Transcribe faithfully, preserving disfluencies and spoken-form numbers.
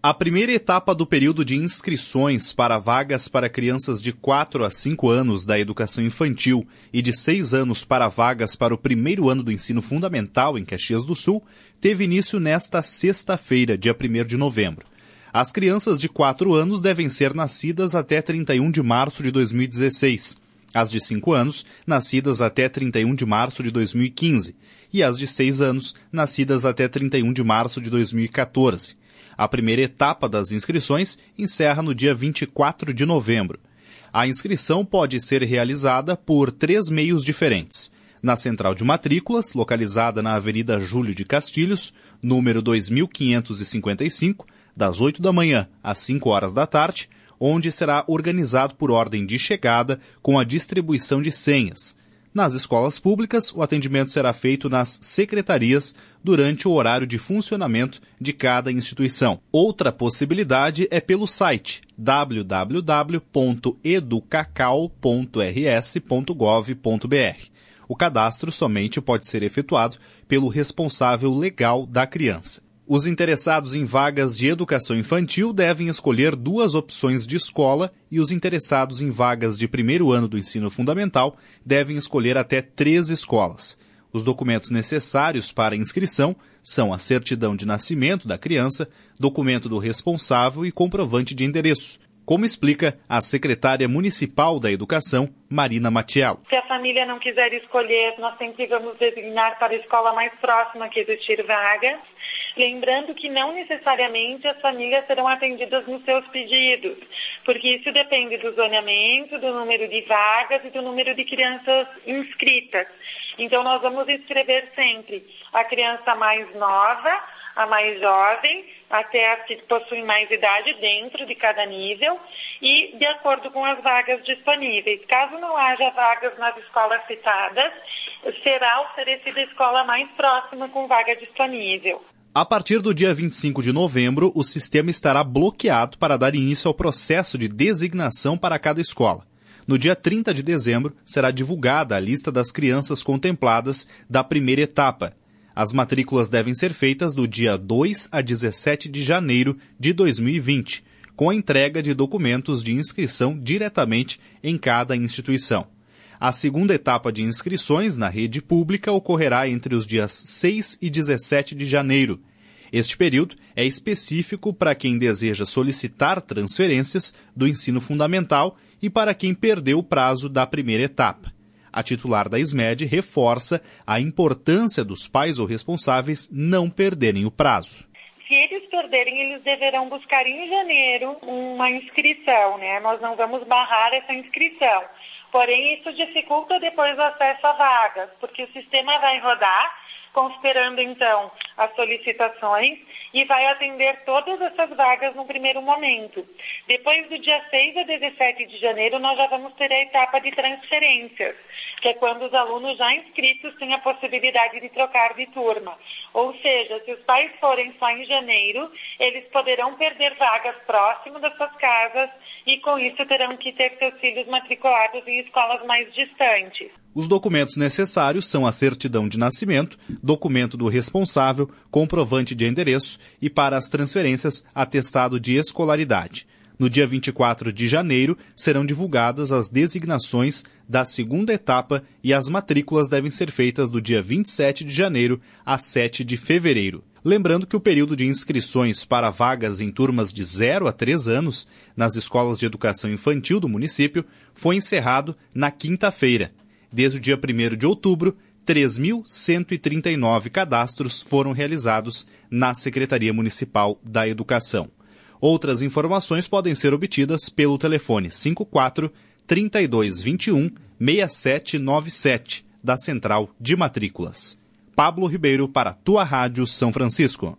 A primeira etapa do período de inscrições para vagas para crianças de quatro a cinco anos da educação infantil e de seis anos para vagas para o primeiro ano do ensino fundamental em Caxias do Sul teve início nesta sexta-feira, dia primeiro de novembro. As crianças de quatro anos devem ser nascidas até trinta e um de março de dois mil e dezesseis, as de cinco anos, nascidas até trinta e um de março de dois mil e quinze, e as de seis anos, nascidas até trinta e um de março de dois mil e quatorze. A primeira etapa das inscrições encerra no dia vinte e quatro de novembro. A inscrição pode ser realizada por três meios diferentes. Na central de matrículas, localizada na Avenida Júlio de Castilhos, número dois mil quinhentos e cinquenta e cinco, das oito da manhã às cinco horas da tarde, onde será organizado por ordem de chegada com a distribuição de senhas. Nas escolas públicas, o atendimento será feito nas secretarias durante o horário de funcionamento de cada instituição. Outra possibilidade é pelo site w w w ponto educacau ponto r s ponto gov ponto b r. O cadastro somente pode ser efetuado pelo responsável legal da criança. Os interessados em vagas de educação infantil devem escolher duas opções de escola e os interessados em vagas de primeiro ano do ensino fundamental devem escolher até três escolas. Os documentos necessários para a inscrição são a certidão de nascimento da criança, documento do responsável e comprovante de endereço, como explica a secretária municipal da Educação, Marina Matiello. Se a família não quiser escolher, nós sempre vamos designar para a escola mais próxima que existir vagas. Lembrando que não necessariamente as famílias serão atendidas nos seus pedidos, porque isso depende do zoneamento, do número de vagas e do número de crianças inscritas. Então, nós vamos inscrever sempre a criança mais nova, a mais jovem, até as que possuem mais idade dentro de cada nível e de acordo com as vagas disponíveis. Caso não haja vagas nas escolas citadas, será oferecida a escola mais próxima com vaga disponível. A partir do dia vinte e cinco de novembro, o sistema estará bloqueado para dar início ao processo de designação para cada escola. No dia trinta de dezembro, será divulgada a lista das crianças contempladas da primeira etapa. As matrículas devem ser feitas do dia dois a dezessete de janeiro de dois mil e vinte, com a entrega de documentos de inscrição diretamente em cada instituição. A segunda etapa de inscrições na rede pública ocorrerá entre os dias seis e dezessete de janeiro. Este período é específico para quem deseja solicitar transferências do ensino fundamental e para quem perdeu o prazo da primeira etapa. A titular da SMED reforça a importância dos pais ou responsáveis não perderem o prazo. Se eles perderem, eles deverão buscar em janeiro uma inscrição, né? Nós não vamos barrar essa inscrição. Porém, isso dificulta depois o acesso a vagas, porque o sistema vai rodar, considerando então as solicitações e vai atender todas essas vagas no primeiro momento. Depois do dia seis a dezessete de janeiro, nós já vamos ter a etapa de transferências, que é quando os alunos já inscritos têm a possibilidade de trocar de turma. Ou seja, se os pais forem só em janeiro, eles poderão perder vagas próximo das suas casas e com isso terão que ter seus filhos matriculados em escolas mais distantes. Os documentos necessários são a certidão de nascimento, documento do responsável, comprovante de endereço e, para as transferências, atestado de escolaridade. No dia vinte e quatro de janeiro, serão divulgadas as designações da segunda etapa e as matrículas devem ser feitas do dia vinte e sete de janeiro a sete de fevereiro. Lembrando que o período de inscrições para vagas em turmas de zero a três anos nas escolas de educação infantil do município foi encerrado na quinta-feira. Desde o dia primeiro de outubro, três mil cento e trinta e nove cadastros foram realizados na Secretaria Municipal da Educação. Outras informações podem ser obtidas pelo telefone cinco quatro, trinta e dois, vinte e um, seis sete nove sete da Central de Matrículas. Pablo Ribeiro para a Tua Rádio São Francisco.